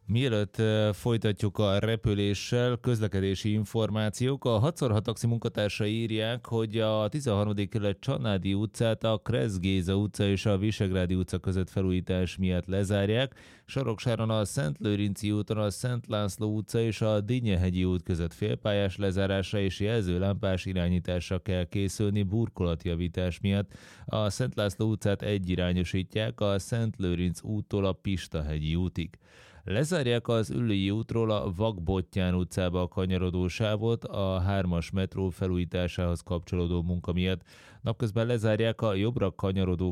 Mielőtt folytatjuk a repüléssel, közlekedési információk. A 6x6 taxi munkatársai írják, hogy a 13. kerület Csanádi utcát a Kressz Géza utca és a Visegrádi utca között felújítás miatt lezárják. Soroksáron a Szentlőrinci úton a Szent László utca és a Dinnyehegyi út között félpályás lezárásra és jelzőlámpás irányításra kell készülni burkolatjavítás miatt. A Szent László utcát egyirányosítják a Szentlőrinc úttól a Pistahegyi útig. Lezárják az Üllői útról a Vakbottyán utcába a kanyarodó sávot a 3-as metró felújításához kapcsolódó munka miatt. Napközben lezárják a jobbra kanyarodó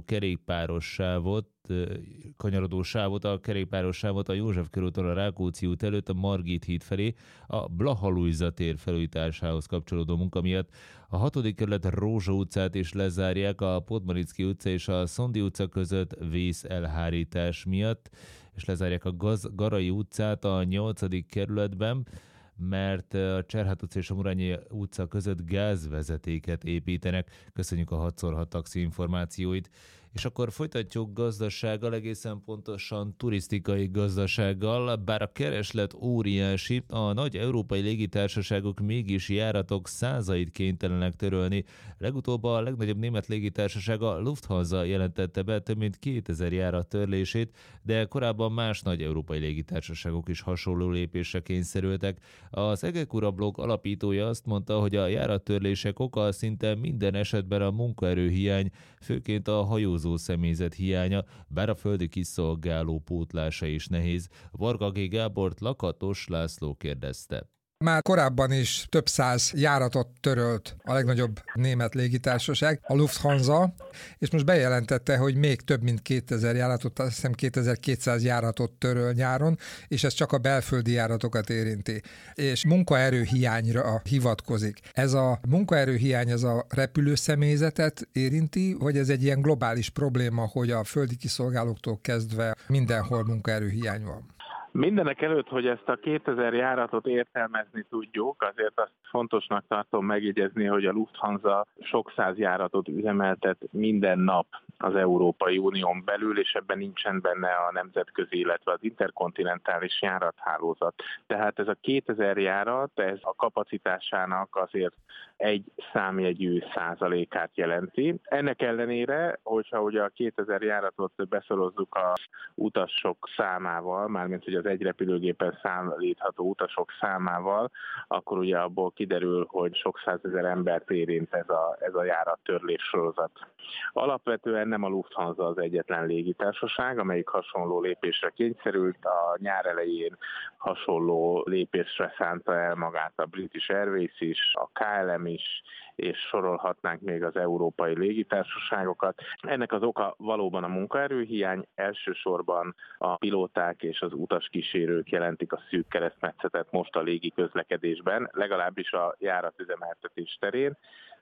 kerékpáros sávot a József körúton a Rákóczi út előtt a Margit híd felé a Blaha-Lujza tér felújításához kapcsolódó munka miatt. A 6. kerület Rózsa utcát is lezárják a Podmanicki utca és a Szondi utca között vész-elhárítás miatt, és lezárják a Garai utcát a 8. kerületben, mert a Cserhát utca és a Murányi utca között gázvezetéket építenek. Köszönjük a 6x6 taxi információit. És akkor folytatjuk gazdasággal, egészen pontosan turisztikai gazdasággal, bár a kereslet óriási, a nagy európai légitársaságok mégis járatok százait kénytelenek törölni. Legutóbb a legnagyobb német légitársaság, a Lufthansa jelentette be több mint 2000 járat törlését, de korábban más nagy európai légitársaságok is hasonló lépésre kényszerültek. Az Egekura blog alapítója azt mondta, hogy a járattörlések oka szinte minden esetben a munkaerőhiány, főként a hajózó személyzet hiánya, bár a földi kiszolgáló pótlása is nehéz. Varga G. Gábort Lakatos László kérdezte. Már korábban is több száz járatot törölt a legnagyobb német légitársaság, a Lufthansa, és most bejelentette, hogy még több mint 2000 járatot, azt hiszem 2200 járatot töröl nyáron, és ez csak a belföldi járatokat érinti. És munkaerőhiányra hivatkozik. Ez a munkaerőhiány, ez a repülőszemélyzetet érinti, vagy ez egy ilyen globális probléma, hogy a földi kiszolgálóktól kezdve mindenhol munkaerőhiány van? Mindenek előtt, hogy ezt a 2000 járatot értelmezni tudjuk, azért azt fontosnak tartom megjegyezni, hogy a Lufthansa sok száz járatot üzemeltet minden nap az Európai Unión belül, és ebben nincsen benne a nemzetközi, illetve az interkontinentális járathálózat. Tehát ez a 2000 járat, ez a kapacitásának azért egy számjegyű százalékát jelenti. Ennek ellenére, hogyha ugye a 2000 járatot beszorozzuk a utasok számával, mármint hogy az egy repülőgépen szállítható utasok számával, akkor ugye abból kiderül, hogy sok százezer embert érint ez a járattörlés sorozat. Alapvetően nem a Lufthansa az egyetlen légitársaság, amelyik hasonló lépésre kényszerült. A nyár elején hasonló lépésre szánta el magát a British Airways is, a KLM is, és sorolhatnánk még az európai légitársaságokat. Ennek az oka valóban a munkaerőhiány, elsősorban a pilóták és az utaskísérők jelentik a szűk keresztmetszetet most a légi közlekedésben, legalábbis a járatüzemeltetés terén,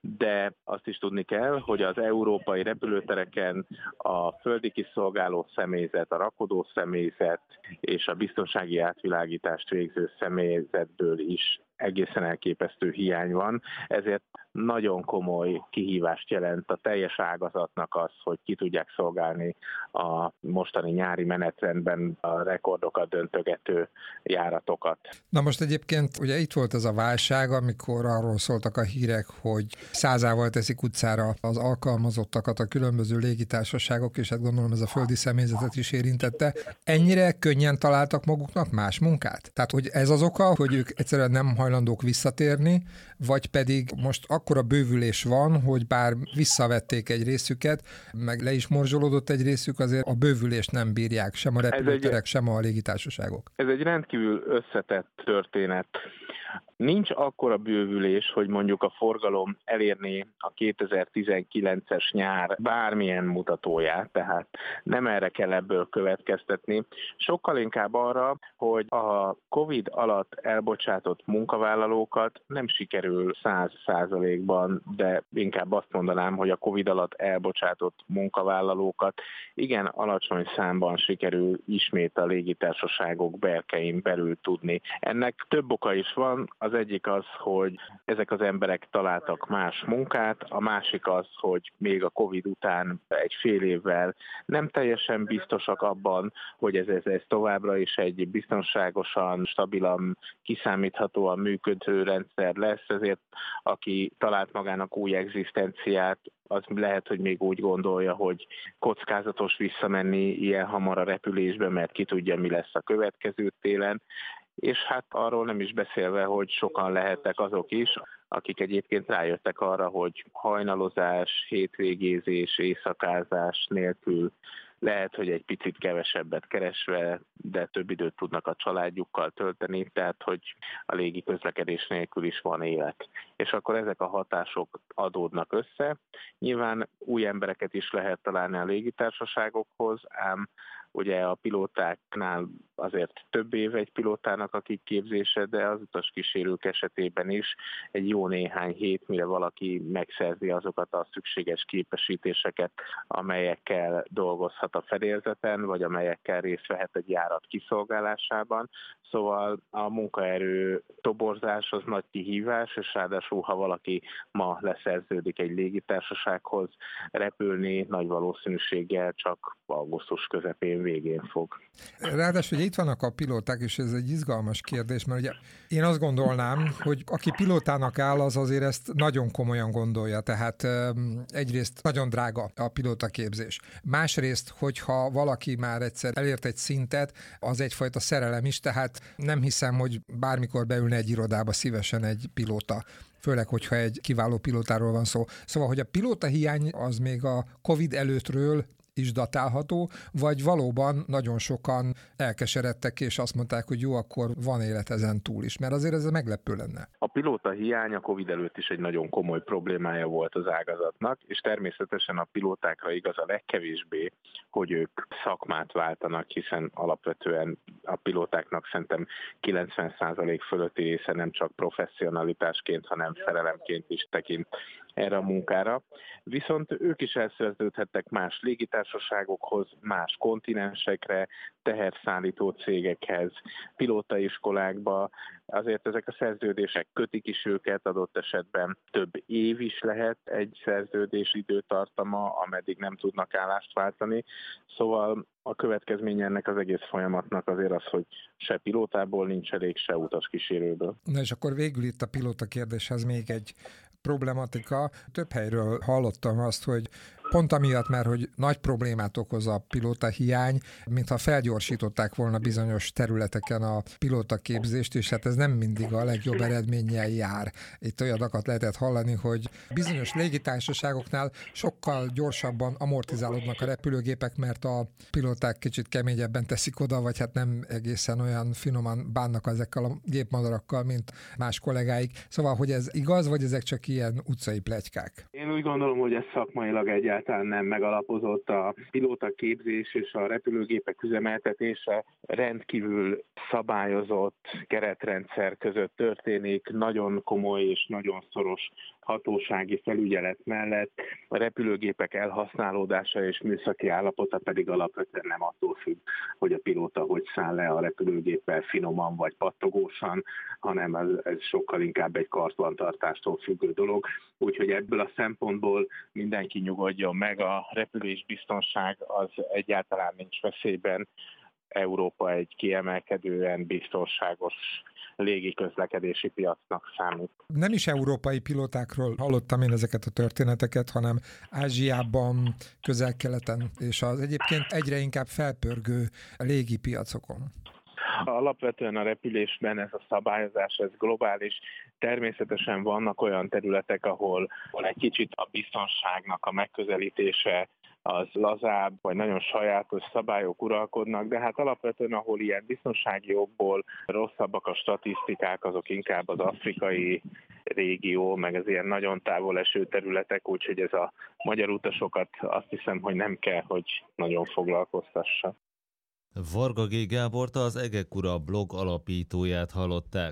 de azt is tudni kell, hogy az európai repülőtereken a földi kiszolgáló személyzet, a rakodó személyzet és a biztonsági átvilágítást végző személyzetből is egészen elképesztő hiány van, ezért nagyon komoly kihívást jelent a teljes ágazatnak az, hogy ki tudják szolgálni a mostani nyári menetrendben a rekordokat döntögető járatokat. Na most egyébként ugye itt volt ez a válság, amikor arról szóltak a hírek, hogy százával teszik utcára az alkalmazottakat a különböző légitársaságok, és hát gondolom ez a földi személyzetet is érintette. Ennyire könnyen találtak maguknak más munkát? Tehát, hogy ez az oka, hogy ők egyszerűen nem hajlandók visszatérni, vagy pedig most akkora bővülés van, hogy bár visszavették egy részüket, meg le is morzsolódott egy részük, azért a bővülést nem bírják, sem a repülőterek, sem a légitársaságok. Ez egy rendkívül összetett történet. Nincs akkora bővülés, hogy mondjuk a forgalom elérné a 2019-es nyár bármilyen mutatóját, tehát nem erre kell ebből következtetni. Sokkal inkább arra, hogy a Covid alatt elbocsátott munkavállalókat nem sikerül 100%-ban, de inkább azt mondanám, hogy a Covid alatt elbocsátott munkavállalókat igen alacsony számban sikerül ismét a légitársaságok berkein belül tudni. Ennek több oka is van. van. Az egyik az, hogy ezek az emberek találtak más munkát, a másik az, hogy még a Covid után egy fél évvel nem teljesen biztosak abban, hogy ez továbbra is egy biztonságosan, stabilan, kiszámíthatóan működő rendszer lesz, ezért aki talált magának új egzisztenciát, az lehet, hogy még úgy gondolja, hogy kockázatos visszamenni ilyen hamar a repülésbe, mert ki tudja, mi lesz a következő télen. És hát arról nem is beszélve, hogy sokan lehettek azok is, akik egyébként rájöttek arra, hogy hajnalozás, hétvégézés, éjszakázás nélkül lehet, hogy egy picit kevesebbet keresve, de több időt tudnak a családjukkal tölteni, tehát hogy a légi közlekedés nélkül is van élet. És akkor ezek a hatások adódnak össze. Nyilván új embereket is lehet találni a légitársaságokhoz, ám ugye a pilótáknál azért több év egy pilótának a kiképzése, de az utaskísérők esetében is egy jó néhány hét, mire valaki megszerzi azokat a szükséges képesítéseket, amelyekkel dolgozhat a fedélzeten, vagy amelyekkel részt vehet egy járat kiszolgálásában. Szóval a munkaerő toborzás az nagy kihívás, és ráadásul, ha valaki ma leszerződik egy légitársasághoz repülni, nagy valószínűséggel csak augusztus közepén végén fog. Ráadásul ugye itt vannak a pilóták, és ez egy izgalmas kérdés, mert ugye én azt gondolnám, hogy aki pilótának áll, az azért ezt nagyon komolyan gondolja, tehát egyrészt nagyon drága a pilótaképzés. Másrészt, hogyha valaki már egyszer elért egy szintet, az egyfajta szerelem is, tehát nem hiszem, hogy bármikor beülne egy irodába szívesen egy pilóta. Főleg, hogyha egy kiváló pilótáról van szó. Szóval, hogy a pilóta hiány az még a Covid előttről is datálható, vagy valóban nagyon sokan elkeseredtek, és azt mondták, hogy jó, akkor van élet ezen túl is, mert azért ez meglepő lenne. A pilóta hiány a Covid előtt is egy nagyon komoly problémája volt az ágazatnak, és természetesen a pilótákra igaz a legkevésbé, hogy ők szakmát váltanak, hiszen alapvetően a pilótáknak szerintem 90% fölötti része nem csak professzionalitásként, hanem szerelemként is tekint erre a munkára. Viszont ők is elszerződhettek más légitársaságokhoz, más kontinensekre, teherszállító cégekhez, pilótaiskolákba. Azért ezek a szerződések kötik is őket, adott esetben több év is lehet egy szerződés időtartama, ameddig nem tudnak állást váltani. Szóval a következménye ennek az egész folyamatnak azért az, hogy se pilótából nincs elég, se utaskísérőből. Na és akkor végül itt a pilóta kérdéshez még egy problematika. Több helyről hallottam azt, hogy pont amiatt, mert hogy nagy problémát okoz a pilóta hiány, mintha felgyorsították volna bizonyos területeken a pilóta képzést, és hát ez nem mindig a legjobb eredménnyel jár. Itt olyanokat lehetett hallani, hogy bizonyos légitársaságoknál sokkal gyorsabban amortizálódnak a repülőgépek, mert a pilóták kicsit keményebben teszik oda, vagy hát nem egészen olyan finoman bánnak ezekkel a gépmadarakkal, mint más kollégáik. Szóval, hogy ez igaz, vagy ezek csak ilyen utcai pletykák? Én úgy gondolom, hogy ez szakmailag egyáltalán nem megalapozott. A pilóta képzés és a repülőgépek üzemeltetése rendkívül szabályozott keretrendszer között történik, nagyon komoly és nagyon szoros hatósági felügyelet mellett. A repülőgépek elhasználódása és műszaki állapota pedig alapvetően nem attól függ, hogy a pilóta hogy száll le a repülőgéppel finoman vagy pattogósan, hanem ez sokkal inkább egy kartbantartástól függő dolog. Úgyhogy ebből a szempontból mindenki nyugodjon meg, a repülésbiztonság az egyáltalán nincs veszélyben. Európa egy kiemelkedően biztonságos légiközlekedési piacnak számít. Nem is európai pilótákról hallottam én ezeket a történeteket, hanem Ázsiában, Közel-Keleten és az egyébként egyre inkább felpörgő légipiacokon. Alapvetően a repülésben ez a szabályozás, ez globális. Természetesen vannak olyan területek, ahol egy kicsit a biztonságnak a megközelítése az lazább, vagy nagyon sajátos szabályok uralkodnak, de hát alapvetően, ahol ilyen biztonsági okból rosszabbak a statisztikák, azok inkább az afrikai régió, meg az ilyen nagyon távol eső területek, úgyhogy ez a magyar utasokat azt hiszem, hogy nem kell, hogy nagyon foglalkoztassa. Varga G. Gábort, az Egekura blog alapítóját hallották.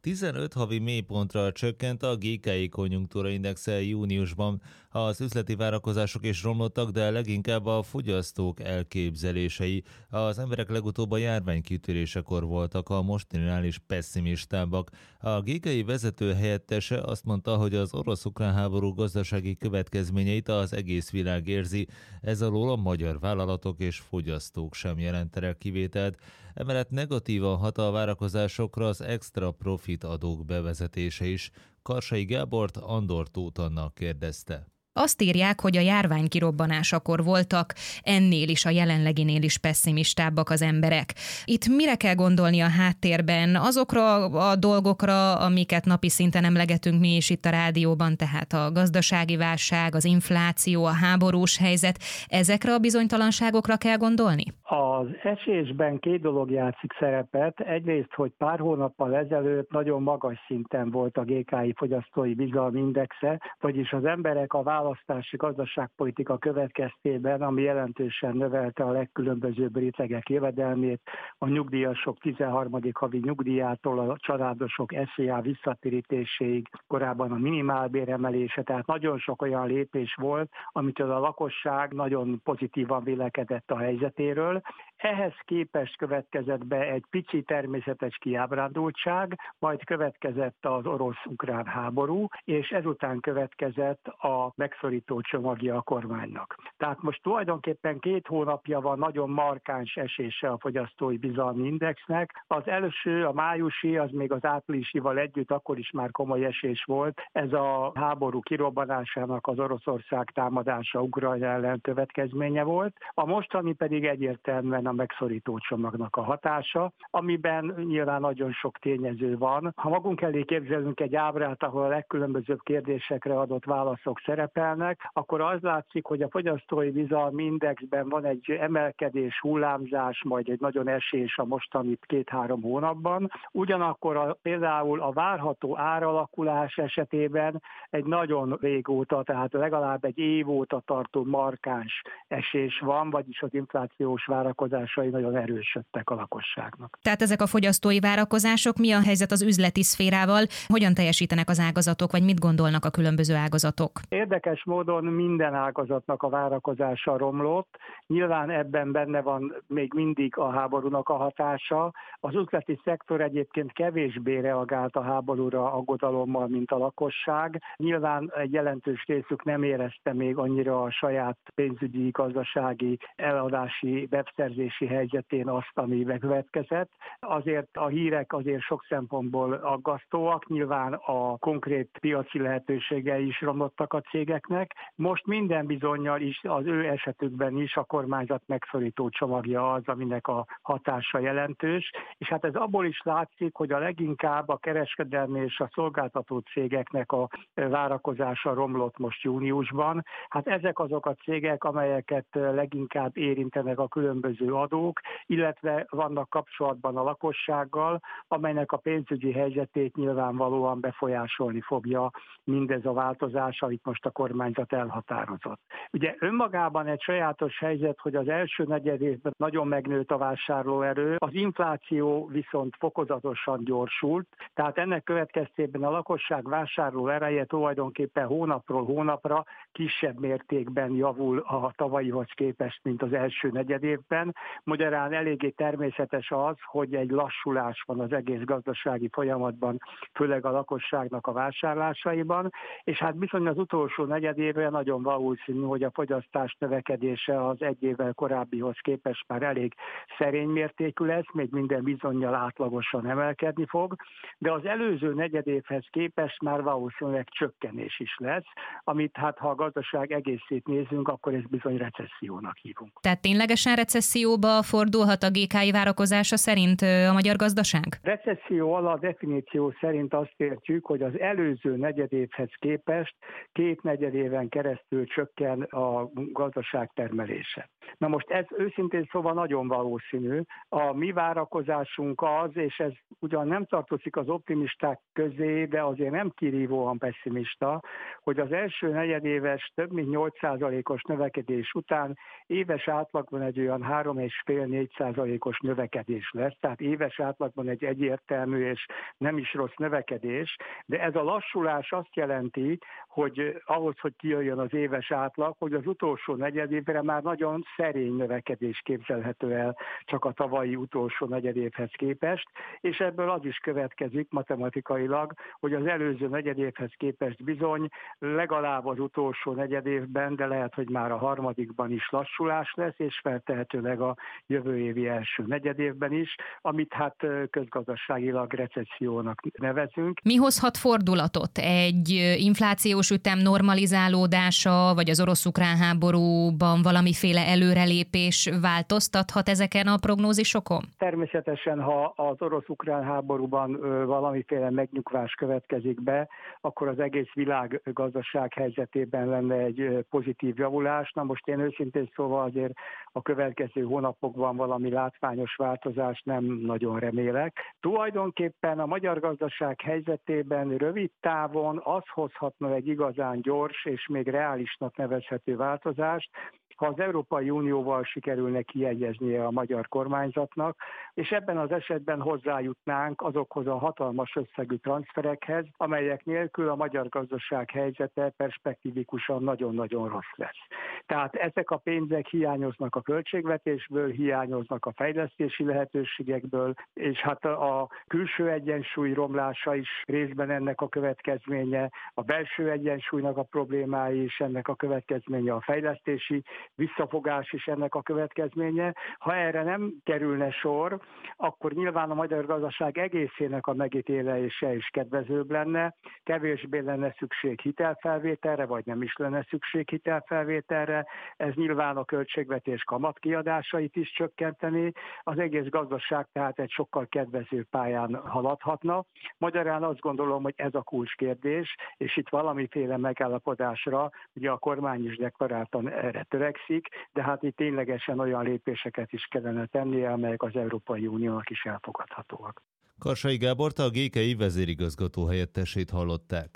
15 havi mélypontra csökkent a GKI konjunktúra indexe júniusban. Az üzleti várakozások is romlottak, de leginkább a fogyasztók elképzelései. Az emberek legutóbb a járvány kitörésekor voltak a mostaninál is pessimistábbak. A GKI vezető helyettese azt mondta, hogy az orosz-ukrán háború gazdasági következményeit az egész világ érzi, ez alól a magyar vállalatok és fogyasztók sem jelentenek kivételt. Emellett negatívan hat a várakozásokra az extra profit adók bevezetése is. Karsai Gábort Andor Tóth Anna kérdezte. Azt írják, hogy a járvány kirobbanásakor voltak, ennél is, a jelenleginél is pesszimistábbak az emberek. Itt mire kell gondolni a háttérben? Azokra a dolgokra, amiket napi szinten emlegetünk mi is itt a rádióban, tehát a gazdasági válság, az infláció, a háborús helyzet, ezekre a bizonytalanságokra kell gondolni? Az esésben két dolog játszik szerepet. Egyrészt, hogy pár hónappal ezelőtt nagyon magas szinten volt a GKI fogyasztói bizalmi indexe, vagyis az emberek a választási gazdaságpolitika következtében, ami jelentősen növelte a legkülönbözőbb rétegek jövedelmét, a nyugdíjasok 13. havi nyugdíjától a családosok SZIA visszatérítéséig, korábban a minimálbér emelése, tehát nagyon sok olyan lépés volt, amitől a lakosság nagyon pozitívan vélekedett a helyzetéről. Ehhez képest következett be egy pici természetes kiábrándultság, majd következett az orosz-ukrán háború, és ezután következett a megszorító csomagja a kormánynak. Tehát most tulajdonképpen 2 hónapja van nagyon markáns esése a fogyasztói bizalmi indexnek. Az első, a májusi, az még az áprilisival együtt, akkor is már komoly esés volt. Ez a háború kirobbanásának, az Oroszország támadása Ukrajna ellen következménye volt. A mostani pedig egyértelműen a megszorító csomagnak a hatása, amiben nyilván nagyon sok tényező van. Ha magunk elé képzelünk egy ábrát, ahol a legkülönbözőbb kérdésekre adott válaszok szerepelnek, akkor az látszik, hogy a fogyasztói bizalmi indexben van egy emelkedés, hullámzás, majd egy nagyon esés a mostani 2-3 hónapban. Ugyanakkor például a várható áralakulás esetében egy nagyon régóta, tehát legalább egy év óta tartó markáns esés van, vagyis az inflációs várakozásai nagyon erősödtek a lakosságnak. Tehát ezek a fogyasztói várakozások, mi a helyzet az üzleti szférával? Hogyan teljesítenek az ágazatok, vagy mit gondolnak a különböző ágazatok? Érdekes módon minden ágazatnak a várakozása romlott. Nyilván ebben benne van még mindig a háborúnak a hatása. Az üzleti szektor egyébként kevésbé reagált a háborúra aggodalommal, mint a lakosság. Nyilván egy jelentős részük nem érezte még annyira a saját pénzügyi, gazdasági, eladási, webszerzési helyzetén azt, ami bekövetkezett. Azért a hírek azért sok szempontból aggasztóak, nyilván a konkrét piaci lehetőségei is romlottak a cégeknek. Most minden bizonnyal is az ő esetükben is a kormányzat megszorító csomagja az, aminek a hatása jelentős, és hát ez abból is látszik, hogy a leginkább a kereskedelmi és a szolgáltató cégeknek a várakozása romlott most júniusban. Hát ezek azok a cégek, amelyeket leginkább érintenek a különböző adók, illetve vannak kapcsolatban a lakossággal, amelynek a pénzügyi helyzetét nyilvánvalóan befolyásolni fogja mindez a változás, amit most a kormányzat elhatározott. Ugye önmagában egy sajátos helyzet, hogy az első negyedévben nagyon megnőtt a vásárlóerő, az infláció viszont fokozatosan gyorsult, tehát ennek következtében a lakosság vásárló ereje tulajdonképpen hónapról hónapra kisebb mértékben javul a tavalyihoz képest, mint az első negyedévben. Magyarán eléggé természetes az, hogy egy lassulás van az egész gazdasági folyamatban, főleg a lakosságnak a vásárlásaiban, és hát bizony az utolsó negyedévben nagyon valószínű, hogy a fogyasztás növekedése az egy évvel korábbihoz képest már elég szerény mértékű lesz, még minden bizonnyal átlagosan emelkedni fog, de az előző negyedévhez képest már valószínűleg csökkenés is lesz, amit hát ha a gazdaság egészét nézünk, akkor ez bizony recessziónak hívunk. Tehát ténylegesen recesszióba fordulhat a GKI várakozása szerint a magyar gazdaság? Recesszió alatt definíció szerint azt értjük, hogy az előző negyedévhez képest 2 negyedéven keresztül csökken a gazdaság termelése. Na most ez őszintén szóval nagyon valószínű. A mi várakozásunk az, és ez ugyan nem tartozik az optimisták közé, de azért nem kirívóan pessimista, hogy az első negyedéves több mint 8%-os növekedés után éves átlagban egy olyan 3,5-4%-os növekedés lesz, tehát éves átlagban egy egyértelmű és nem is rossz növekedés, de ez a lassulás azt jelenti, hogy ahhoz, hogy kijöjjön az éves átlag, hogy az utolsó negyedévre már nagyon szerény növekedés képzelhető el csak a tavalyi utolsó negyedévhez képest, és ebből az is következik matematikailag, hogy az előző negyedévhez képest bizony legalább az utolsó negyedévben, de lehet, hogy már a harmadikban is lassulás lesz, és feltehetőleg a jövő évi első negyedévben is, amit hát közgazdaságilag recessziónak nevezünk. Mi hozhat fordulatot? Egy inflációs ütem normalizálódása, vagy az orosz-ukrán háborúban valamiféle előrelépés változtathat ezeken a prognózisokon? Természetesen, ha az orosz-ukrán háborúban valamiféle megnyugvás következik be, akkor az egész világ gazdaság helyzetében lenne egy pozitív javulás. Na most én őszintén szóval azért a következő hónapokban valami látványos változást nem nagyon remélek. Tulajdonképpen a magyar gazdaság helyzetében rövid távon az hozhatna egy igazán gyors és még reálisnak nevezhető változást, ha az Európai Unióval sikerülne kiegyeznie a magyar kormányzatnak, és ebben az esetben hozzájutnánk azokhoz a hatalmas összegű transferekhez, amelyek nélkül a magyar gazdaság helyzete perspektívikusan nagyon-nagyon rossz lesz. Tehát ezek a pénzek hiányoznak a költségvetésből, hiányoznak a fejlesztési lehetőségekből, és hát a külső egyensúly romlása is részben ennek a következménye, a belső egyensúlynak a problémái is ennek a következménye, a fejlesztési visszafogás is ennek a következménye. Ha erre nem kerülne sor, akkor nyilván a magyar gazdaság egészének a megítélése is kedvezőbb lenne, kevésbé lenne szükség hitelfelvételre, vagy nem is lenne szükség hitelfelvételre, ez nyilván a költségvetés kamatkiadásait is csökkenteni, az egész gazdaság tehát egy sokkal kedvező pályán haladhatna. Magyarán azt gondolom, hogy ez a kulcskérdés, és itt valamiféle megállapodásra, ugye a kormány is deklaráltan erre törekszik, de hát itt ténylegesen olyan lépéseket is kellene tennie, amelyek az Európai Uniónak is elfogadhatóak. Karsai Gábort, a GKI vezérigazgató helyettesét hallották.